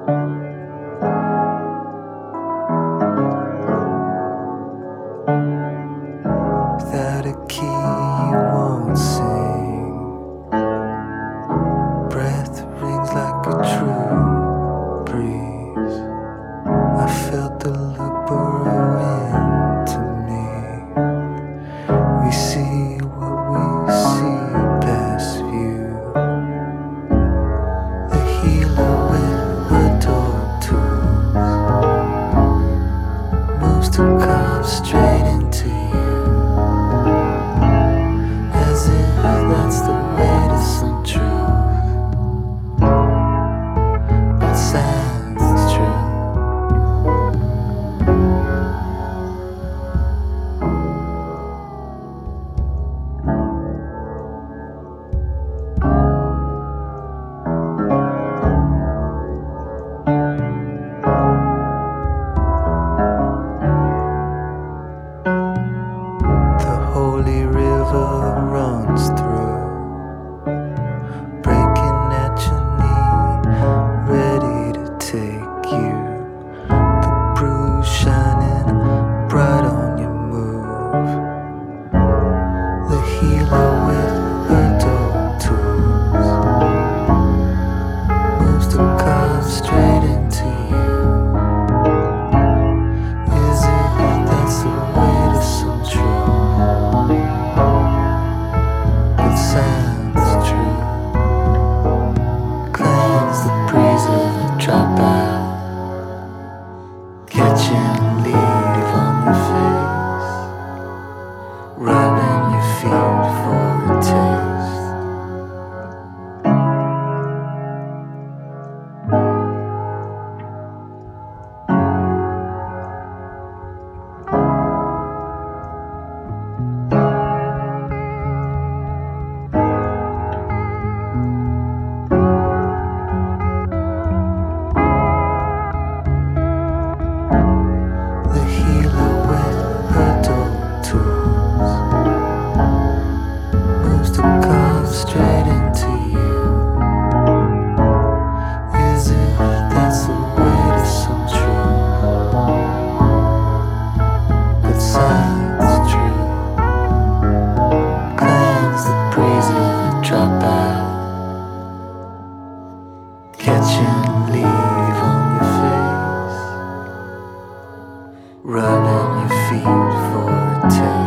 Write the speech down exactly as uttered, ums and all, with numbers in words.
Without a key, you won't sing. Breath rings like a true breeze. I felt the look burrow into me. We see what we see past view. The healer with her dog tools moves to carve straight into you. That's the way to some truth, but sounds true. The holy river runs through, breaking at your knee, ready to take you. The bruise shining bright on your move. The healer with her dog tools moves to carve straight into you. Is it that's the way to some truth? It sounds true. Cleanse the breeze of the dropout. Catching leaf on your face, rubbing your feet for a taste. The healer with her dog tools moves to carve straight into you. Is it that's the way to some truth? It sounds true. Cleanse the breeze of the dropout. Catching leaf on your face, rubbing your feet for a taste.